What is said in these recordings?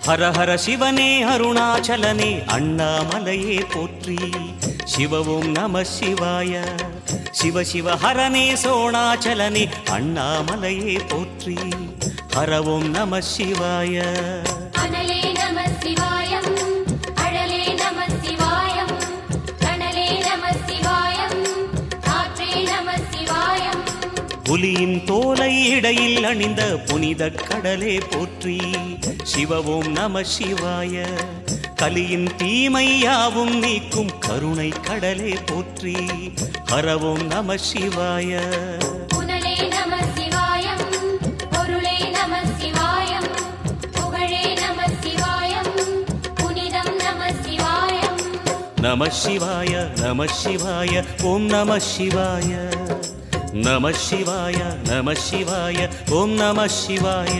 ஹர ஹர சிவனே அருணாச்சலனே அண்ணாமலையே போற்றி. சிவவும் நம சிவாய. சிவ சிவ ஹரனே சோணாச்சலனே அண்ணாமலையே போற்றி. ஹரவும் நம சிவாய. அனலே நம சிவாயம், அழலே நம சிவாயம், கனலே நம சிவாயம், காற்றே நம சிவாயம். புலியின் தோலை இடையில் அணிந்த புனித கடலே போற்றி. சிவவும் நம சிவாய. கலியின் தீமையாவும் நீக்கும் கருணை கடலே போற்றி. ஹரவும் நம சிவாய. புனலே நம சிவாயம், பொருளே நம சிவாயம், புகழே நம சிவாயம், புனிதம் நம சிவாயம். நம சிவாய நம சிவாய ஓம் நம சிவாய. நம சிவாய நம சிவாய ஓம் நம சிவாய.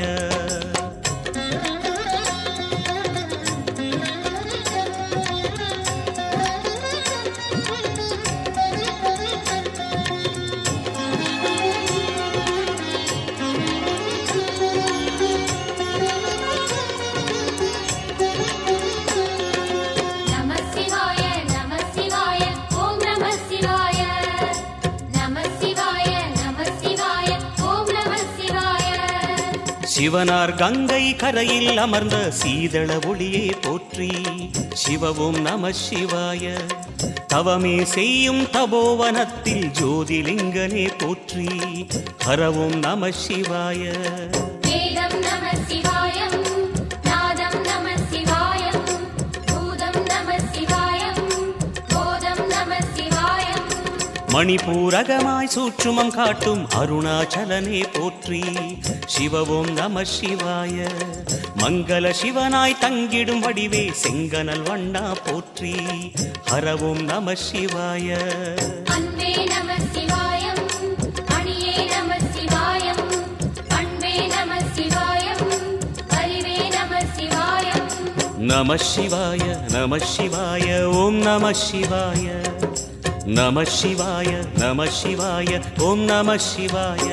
சிவனார் கங்கை கரையில் அமர்ந்த சீதள ஒளியே போற்றி. சிவவும் நம சிவாய. தவமே செய்யும் தபோவனத்தில் ஜோதிலிங்கனே போற்றி. ஹரவும் நம சிவாய. வேதம் நம சிவாயம், நாதம் நம சிவாயம், பூதம் நம சிவாயம், போதம் நம சிவாயம். மணிபூரகமாய் சூட்சுமம் காட்டும் அருணாச்சலனே போற்றி. சிவவும் நம சிவாய. மங்கள சிவனாய் தங்கிடும் வடிவே செங்கனல் வண்ணா போற்றி. ஹரவும் நம சிவாய. அன்பே நம சிவாயம், அணியே நம சிவாயம், பண்பே நம சிவாயம், அறிவே நம சிவாயம். நம சிவாய நம சிவாய ஓம் நம சிவாய. நம சிவாய நம சிவாய ஓம் நம சிவாய.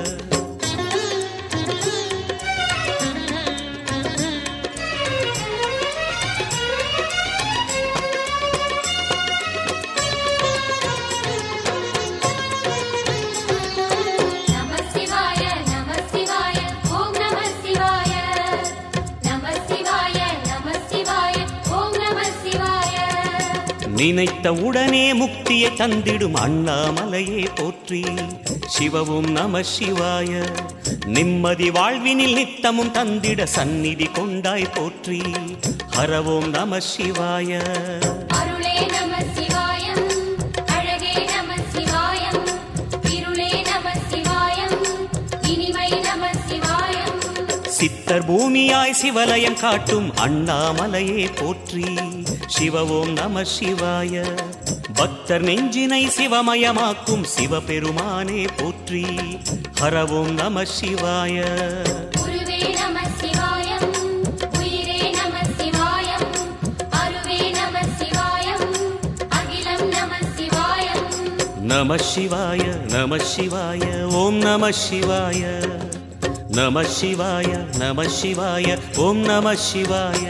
நினைத்த உடனே முக்தியை தந்திடும் அண்ணாமலையே போற்றி. சிவவும் நம சிவாய. நிம்மதி வாழ்வினில் நித்தமும் தந்திட சந்நிதி கொண்டாய் போற்றி. ஹரவும் நம சிவாய. அருளே நம சிவாயம், அழகே நம சிவாயம், இருளே நம சிவாயம், இனிமை நம சிவாயம். சித்தர் பூமியாய் சிவலயம் காட்டும் அண்ணாமலையே போற்றி. சிவவும் நம சிவாய. பக்தர் நெஞ்சினை சிவமயமாக்கும் சிவபெருமானே போற்றி. ஹரவும் நம சிவாய. குருவே நம சிவாயம், உயிரே நம சிவாயம், அருவே நம சிவாயம், அகிலம் நம சிவாயம். நம சிவாய நம சிவாய ஓம் நம சிவாய. நம சிவாய நம சிவாய ஓம் நம சிவாய.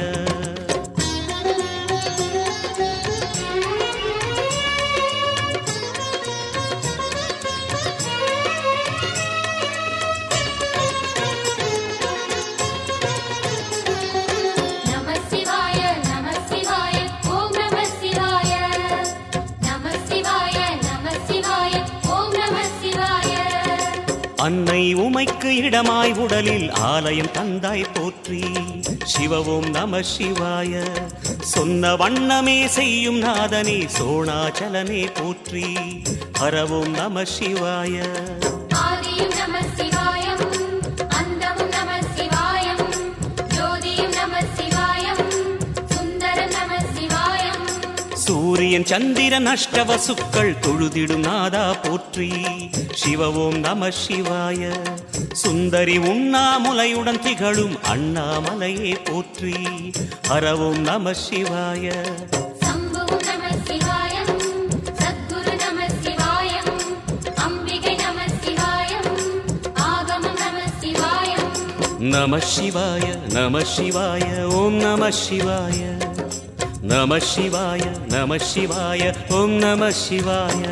அன்னை உமைக்கு இடமாய் உடலில் ஆலயம் தந்தாய் போற்றி. சிவவும் நம சிவாய. சொன்ன வண்ணமே செய்யும் நாதனே சோணாச்சலனே போற்றி. ஹரவும் நம சிவாய. ஆதியும் நம சிவாயம், அந்தமும் நம சிவாயம், ஜோதியும் நம சிவாயம், சுந்தர நம சிவாயம். சூரியன் சந்திரன் அஷ்டவசுக்கள் தொழுதிடும் நாதா போற்றி. சிவவும் நம சிவாய. சுந்தரி உண்ணாமுலையுடன் திகழும் அண்ணாமலையே போற்றி. ஹரவும் நம சிவாய. சம்புவும் நம சிவாயம், சத்குரு நம சிவாயம், அம்பிகை நம சிவாயம், ஆகமம் நம சிவாயம். நம சிவாய நம சிவாய ஓம் நம சிவாய நம சிவாய நம சிவாய ஓம் நம சிவாய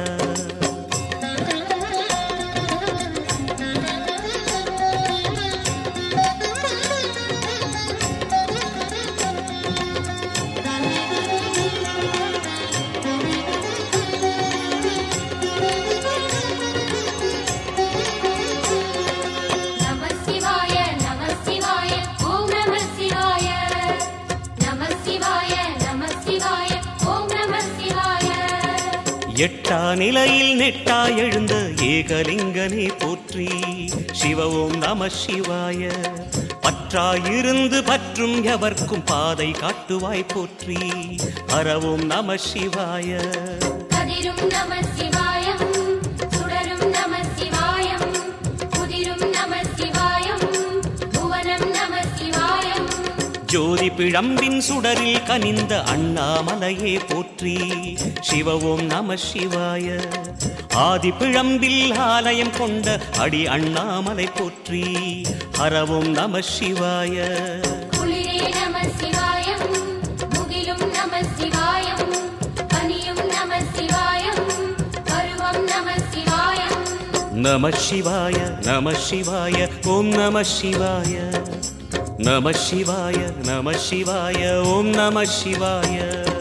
எட்டா நிலையில் நெட்டா எழுந்த ஏகலிங்கனே போற்றி சிவ ஓம் நம சிவாய பற்றாயிருந்து பற்றும் எவர்க்கும் பாதை காட்டுவாய் போற்றி ஹர ஓம் நம சிவாய கதிரும் நம சிவாயம் சுடரும் நம சிவாயம் குதிரும் நம சிவாயம் புவனம் நம சிவாயம் ஜோதி பிழம்பின் சுடரில் கனிந்த அண்ணாமலையே போற்றி சிவ ஓம் நம சிவாய ஆதி பிழம்பில் ஆலயம் கொண்ட அடி அண்ணாமலை போற்றி ஹர ஓம் நம சிவாய குளிரே நம சிவாயம் முகிலும் நம சிவாயம் பனியும் நம சிவாயம் பருவம் நம சிவாயம் நம சிவாய நம சிவாய ஓம் நம சிவாய நம சிவாய நம சிவாய ஓம் நம சிவாய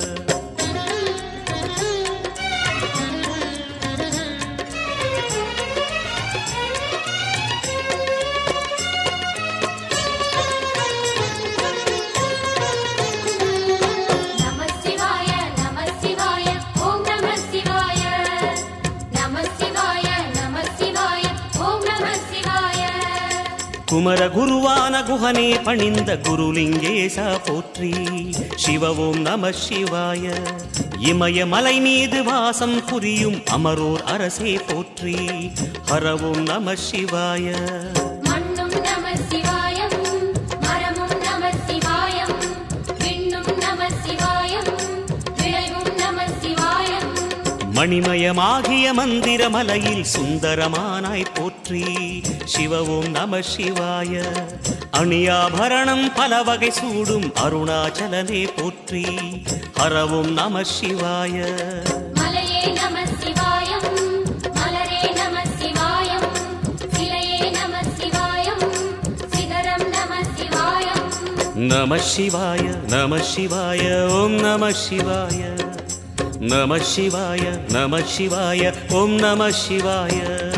குமர குருவான குஹனே பணிந்த குருலிங்கேசா போற்றி சிவ ஓம் நம சிவாய இமயமலை மீது வாசம் புரியும் அமரோர் அரசே போற்றி ஹர ஓம் நம சிவாய மண்ணும் நம சிவாயம் மரமும் நம சிவாயம் விண்ணும் நம சிவாயம் விளைவும் நம சிவாயம் மணிமயமாகிய மந்திர மலையில் சுந்தரமானாய் போற்றி சிவ ஓம் நம சிவாய அணியாபரணம் பல வகை சூடும் அருணாச்சலனே போற்றி ஹர ஓம் நம சிவாய மலையே நம சிவாயம் மலரே நம சிவாயம் சிலையே நம சிவாயம் சிகரம் நம சிவாயம் நம சிவாய நம சிவாய ஓம் நம சிவாய நம சிவாய நம சிவாய ஓம் நம சிவாய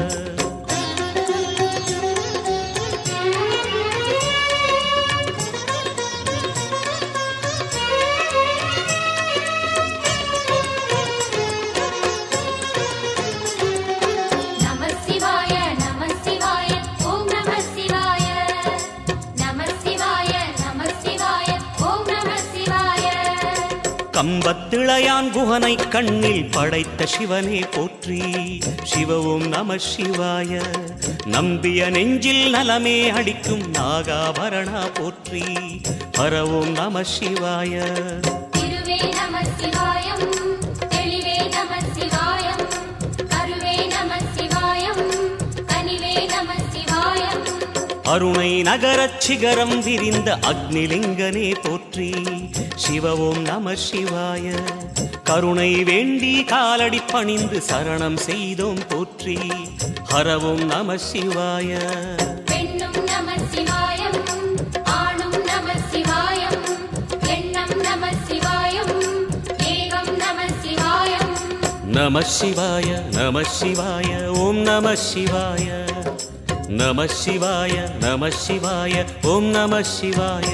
கம்பத்திளையான் குஹனை கண்ணில் படைத்த சிவனே போற்றி சிவ ஓம் நம சிவாய நம்பிய நெஞ்சில் நலமே அளிக்கும் நாகாபரணா போற்றி ஹர ஓம் நம சிவாய திருவே நம சிவாயம் தெளிவே நம சிவாயம் கருவே நம சிவாயம் கனிவே நம சிவாயம் அருணை நகரச் சிகரம் விரிந்த அக்னிலிங்கனே போற்றி சிவ ஓம் நம சிவாய கருணை வேண்டி காலடி பணிந்து சரணம் செய்தோம் போற்றி ஹர ஓம் நம சிவாய பெண்ணும் நம சிவாயம் ஆணும் நம சிவாயம் எண்ணம் நம சிவாயம் ஏகம் நம சிவாயம் நம சிவாய நம சிவாய ஓம் நம சிவாய நம சிவாய நம சிவாய ஓம் நம சிவாய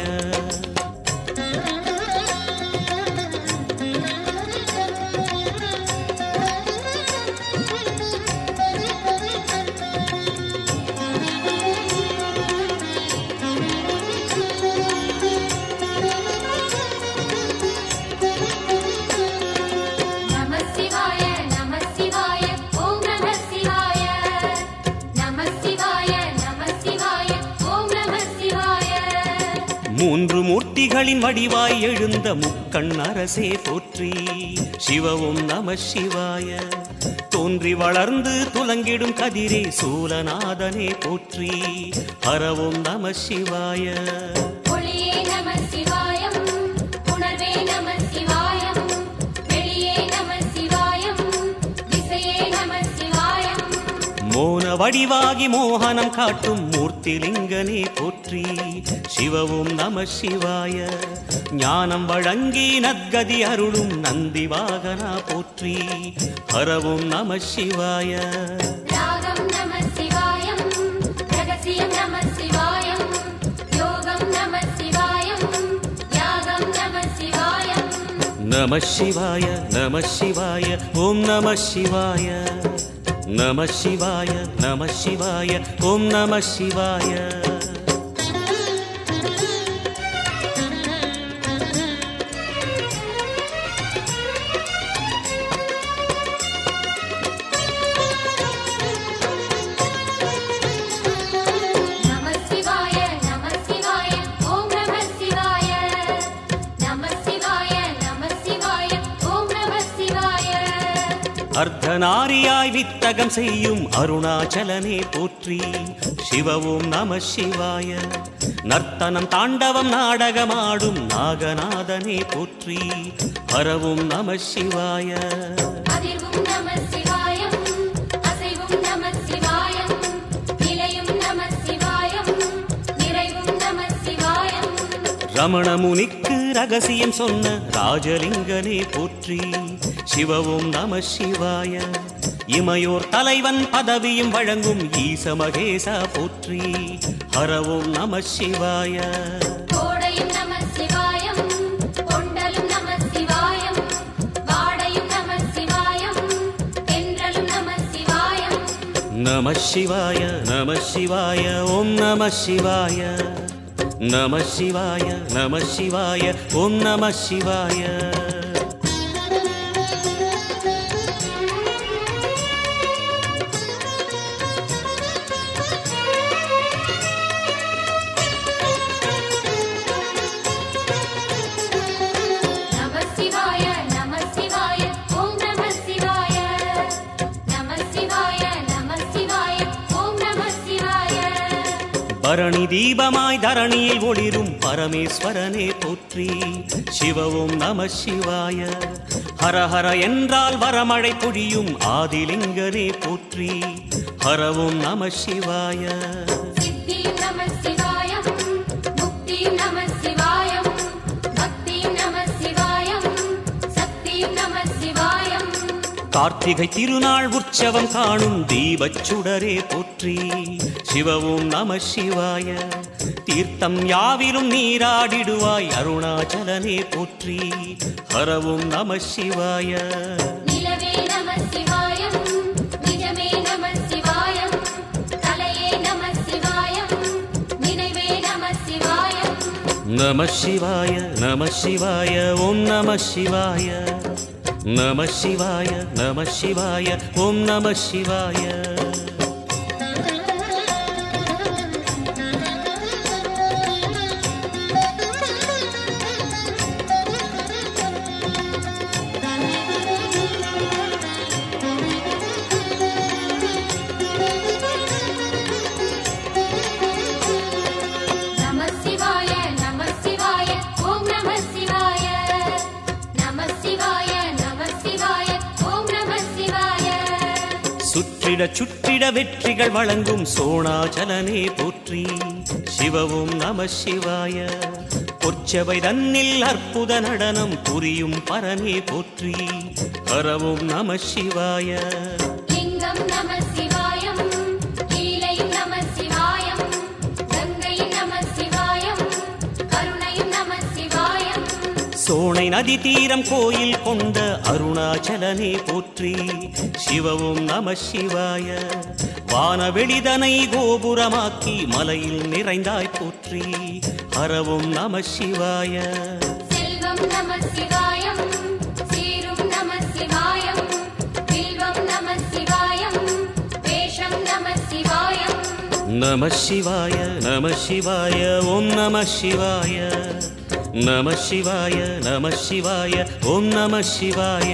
மூன்று மூர்த்திகளின் வடிவாய் எழுந்த முக்கண் அரசே போற்றி. சிவவும் நம சிவாய. தோன்றி வளர்ந்து துலங்கிடும் கதிரே சூலநாதனே போற்றி. ஹரவும் நம சிவாய. ஒளியே நம சிவாயம், உணர்வே நம சிவாயம், வெளியே நம சிவாயம், திசையே நம சிவாயம். மோன வடிவாகி மோகனம் காட்டும் மூர்த்திலிங்கனே போற்றி. சிவவும் நம சிவாய. ஞானம் வழங்கி நற்கதி அருளும் நந்தி வாகனா போற்றி. ஹரவும் நம சிவாய. ராகம் நம சிவாயம், ரகசியம் நம சிவாயம், யோகம் நம சிவாயம், யாகம் நம சிவாயம். நம சிவாய நம சிவாய ஓம் நம சிவாய. நம சிவாய நம சிவாய ஓம் நம சிவாய. நம சிவாய நம சிவாய ஓம் நம சிவாய. நம சிவாய நம சிவாய ஓம் நம சிவாய. அர்த்தநாரியாய் வித்தகம் செய்யும் அருணாச்சலனே போற்றி. சிவவும் நம சிவாய. நர்த்தனம் தாண்டவம் நாடகமாடும் நாகநாதனே போற்றி. ஹரவும் நம சிவாய. அதிர்வும் நம சிவாயம், அசைவும் நம சிவாயம், நிலையும் நம சிவாயம், நிறைவும் நம சிவாயம். ரமண முனிக்கு ரகசியம் சொன்ன ராஜலிங்கனே போற்றி. சிவவும் நம சிவாய. இமையோர் தலைவன் பதவியும் வழங்கும் ஈச மகேசா போற்றி. ஹரவும் நம சிவாய. கோடையும் நம சிவாயம், கொண்டலும் நம சிவாயம், வாடையும் நம சிவாயம், தென்றலும் நம சிவாயம். நம சிவாய நம சிவாய ஓம் நம சிவாய. நம சிவாய நம சிவாய ஓம் நம சிவாய. நம சிவாய நம சிவாய ஓம் நம சிவாய. நம சிவாய நம சிவாய ஓம் நம சிவாய. பரணி தீபமாய் தரணியில் ஒளிரும் பரமேஸ்வரனே போற்றி. சிவவும் நம சிவாய. ஹரஹர என்றால் வரமழை பொழியும் ஆதிலிங்கனே போற்றி. ஹரவும் நம சிவாய. சித்தியும் நம சிவாயம், முக்தியும் நம சிவாயம், பக்தியும் நம சிவாயம், சக்தியும் நம சிவாயம். கார்த்திகை திருநாள் உற்சவம் காணும் தீபச் சுடரே போற்றி. சிவவும் நம சிவாய. தீர்த்தம் யாவிலும் நீராடிடுவாய் அருணாச்சலனே போற்றி. ஹரவும் நம சிவாய. நிலவே நம சிவாயம், நிஜமே நம சிவாயம், கலையே நம சிவாயம், நினைவே நம சிவாயம். நம சிவாய நம சிவாய ஓம் நம சிவாய. நம சிவாய நம சிவாய ஓம் நம சிவாய. நம சிவாய நம சிவாய ஓம் நம சிவாய. நம சிவாய நம சிவாய ஓம் நம சிவாய. சுற்றிட சுற்றிட வெற்றிகள் வழங்கும் சோணாச்சலனே போற்றி. சிவவும் நம சிவாய. பொற்சபை தன்னில் அற்புத நடனம் புரியும் பரனே போற்றி. ஹரவும் நம சிவாய. லிங்கம் நம சிவாயம், லீலையும் நம சிவாயம், கங்கையும் நம சிவாயம், கருணையும் நம சிவாயம். சோனை நதி தீரம் கோயில் கொண்ட அருணாச்சலனே போற்றி. சிவவும் நம சிவாய. வானவெளிதனை கோபுரமாக்கி மலையில் நிறைந்தாய் போற்றி. ஹரவும் நம சிவாய. செல்வம் நம சிவாயம், சீரும் நம சிவாயம், வில்வம் நம சிவாயம், வேஷம் நம சிவாயம். நம சிவாய நம சிவாய ஓம் நம சிவாய நம சிவாய நம சிவாய ஓம் நம சிவாய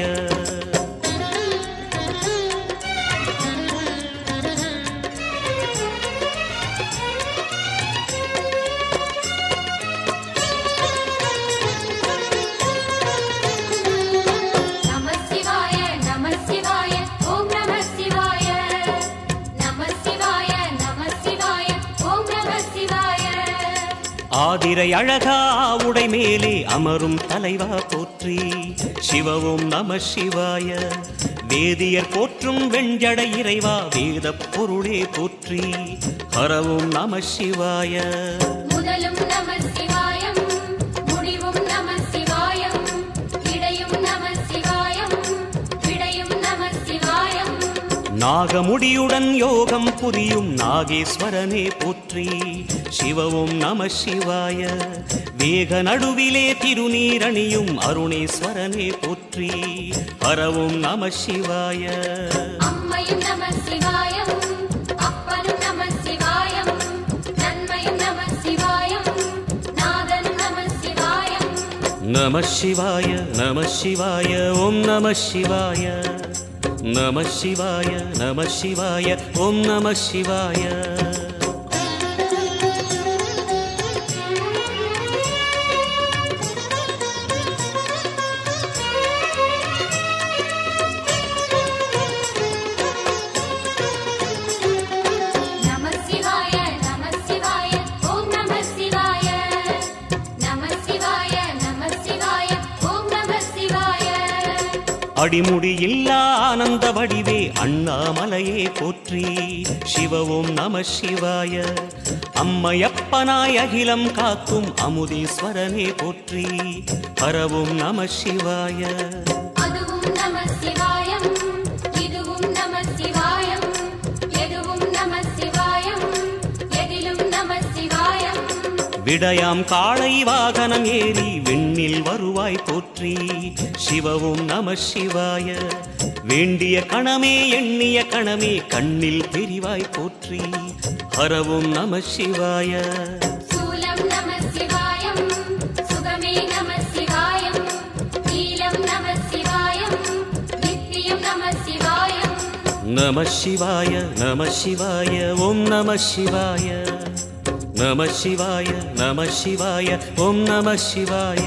ஆதிரை அழகா உடை மேலே அமரும் தலைவா போற்றி சிவவும் நம சிவாய வேதியர் போற்றும் வெண்ஜடை இறைவா வேத பொருளே போற்றி ஹரவும் நம சிவாய முதலும் நம சிவாயம் முடிவும் நம சிவாயம் இடையும் நம சிவாயம் விடையும் நம சிவாயம் நாகமுடியுடன் யோகம் புரியும் நாகேஸ்வரனே போற்றி சிவவும் நம சிவாய வேக நடுவிலே திருநீரணியும் அருணேஸ்வரனே போற்றி ஹரவும் நம சிவாய அம்மையும் நம சிவாயம் அப்பனும் நம சிவாயம் நன்மையும் நம சிவாயம் நாதனும் நம சிவாயம் நம சிவாய நம சிவாய ஓம் நம சிவாய நம சிவாய நம சிவாய ஓம் நம சிவாய அடிமுடி இல்லா ஆனந்த வடிவே அண்ணாமலையே போற்றி சிவவும் நம சிவாய அம்மையப்பனாய் அகிலம் காக்கும் அமுதீஸ்வரனே போற்றி ஹரவும் நம சிவாய அதுவும் நம சிவாயம் இதுவும் நம சிவாயம் எதுவும் நம சிவாயம் எதிலும் நம சிவாயம் விடயாம் காளை வாகனம் ஏறி விண்ணில் வருவாய் போற்றி சிவவும் நம சிவாய வேண்டிய கணமே எண்ணிய கணமே கண்ணில் தெரிவாய் போற்றி ஹரவும் நம சிவாய சூலம் நம சிவாயம் சுகமே நம சிவாயம் நீலம் நம சிவாயம் நித்தியம் நம சிவாயம் நம சிவாய நம சிவாய ஓம் நம சிவாய நம சிவாய நம சிவாய ஓம் நம சிவாய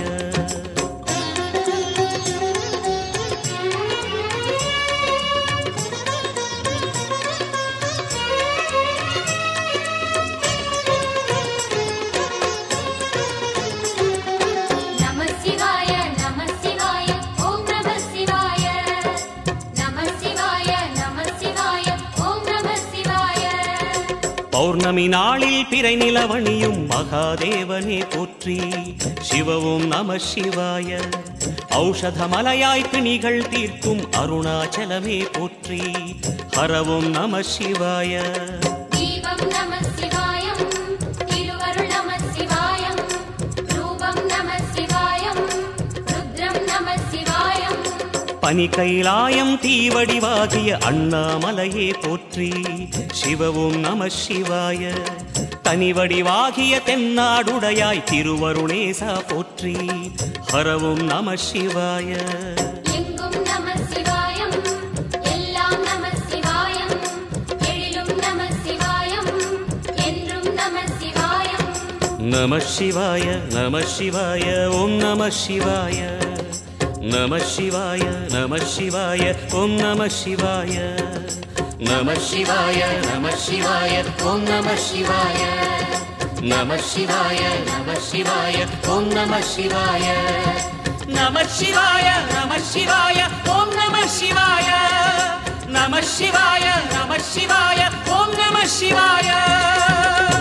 பௌர்ணமி நாளில் பிறை நிலவணியும் மகாதேவனே போற்றி சிவவும் நம சிவாய ஔஷதமலையாய் பிணிகள் தீர்க்கும் அருணாச்சலமே போற்றி ஹரவும் நம சிவாய தீபம் நம சிவாயம் திருவருள் நம சிவாயம் ரூபம் நம சிவாயம் ருத்ரம் நம சிவாயம் பனி கைலாயம் தீவடிவாகிய அண்ணாமலையே போற்றி சிவவும் நம சிவாய தனிவடிவாகிய தென்னாடுடையாய் திருவருணேசா போற்றி ஹரவும் நம சிவாய எங்கும் நம சிவாயம் எல்லாம் நம சிவாயம் எழிலும் நம சிவாயம் என்றும் நம சிவாயம் நம சிவாய நம சிவாய ஓம் நம சிவாய நம சிவாய நம சிவாய ஓம் நம சிவாய நம சிவாய நம சிவாய ஓம் நம சிவாய நம சிவாய நம சிவாய ஓம் நம சிவாய நம சிவாய நம சிவாய ஓம் நம சிவாய நம சிவாய நம சிவாய ஓம் நம சிவாய